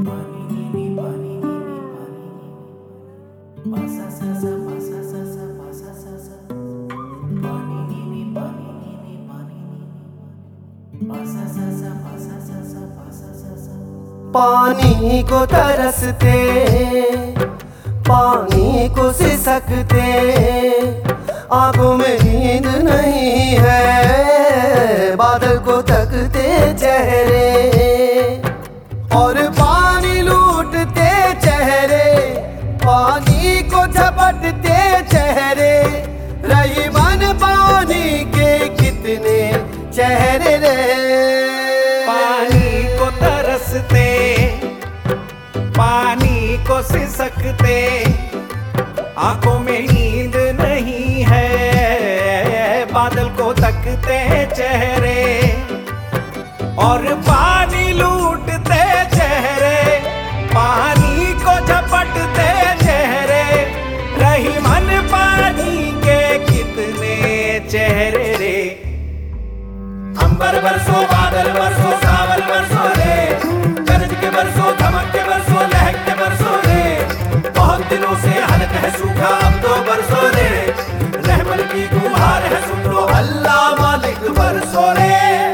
पानी को तरसते, पानी को सिसकते, आंखों में नींद नहीं है, बादल को तकते चेहरे और पानी लूटते चेहरे, पानी को झपटते चेहरे, रही मन पानी के कितने चेहरे रे। पानी को तरसते, पानी को सिसकते, आंखों में नींद नहीं है, बादल को तकते चेहरे और पानी लूटते चेहरे, पानी को झपटते चेहरे, रही मन पानी के कितने चेहरे रे। अंबर बरसो, बादल बरसो, सावन बरसो रे, गरज के बरसो, धमक के बरसो, लहक के बरसो रे, बहुत दिनों से हल्क है सूखा अब तो बरसो रे, रहमत की गुहार है सुन लो अल्लाह मालिक बरसो रे।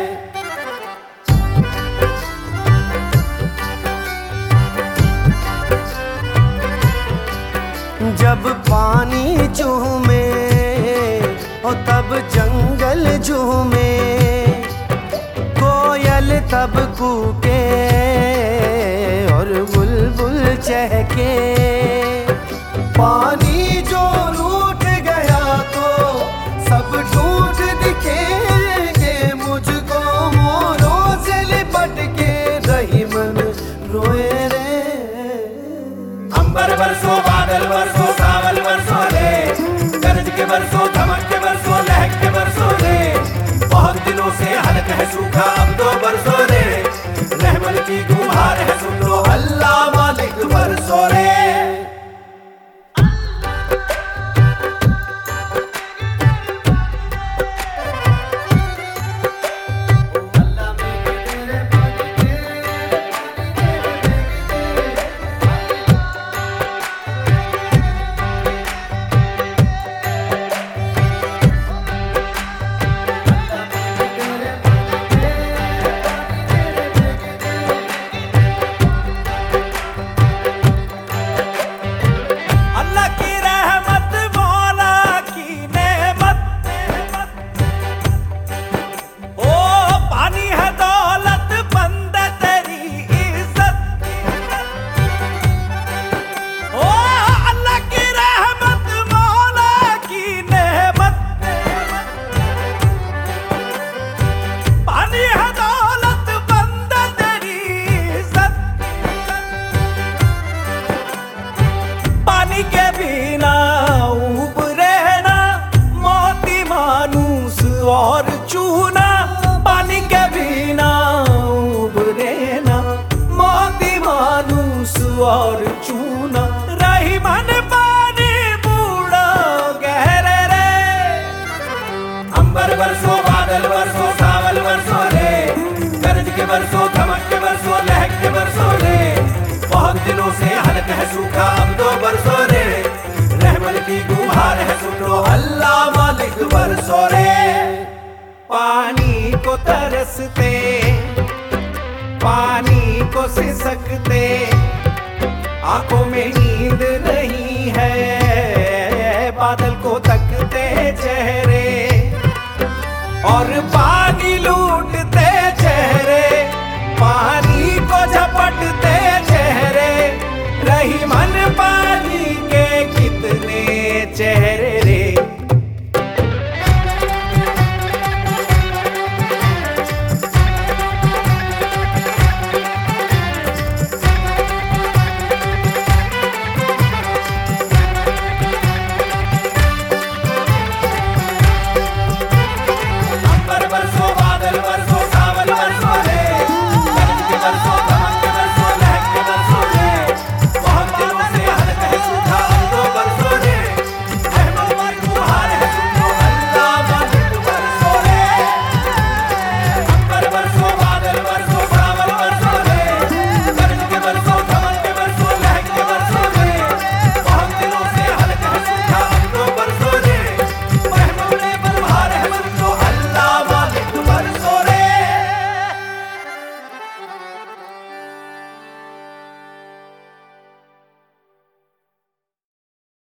जब पानी झूमे और तब जंगल झूमे, कोयल तब कूके और बुलबुल चहके, पानी जो रूठ गया तो सब टूट दिखेंगे, मुझको मोरों से लिपट के रही मन रोए रे। अंबर बरसो, बादल बरसो, सावन बरसो रे, गरज के बरसो, धमक के बरसो, लहक के बरसो रे, बहुत दिनों से हल्क है सूखा अब तो बरसो रे, रहमत की गुहार है सुन लो अल्लाह मालिक बरसो रे। और चूना पानी के बिना उबरे ना, मोती मानूस और चूना, रही मन पानी बूढ़ा गहरे रे। अंबर बरसो, बादल बरसो, सावन बरसो रे, गरज के बरसो, धमक के बरसो, लहक के बरसो रे, बहुत दिनों से हल्क है सूखा अब तो बरसो रे, रहमत की गुहार है सुन लो अल्लाह मालिक बरसो रे। पानी को तरसते, पानी को सिसकते,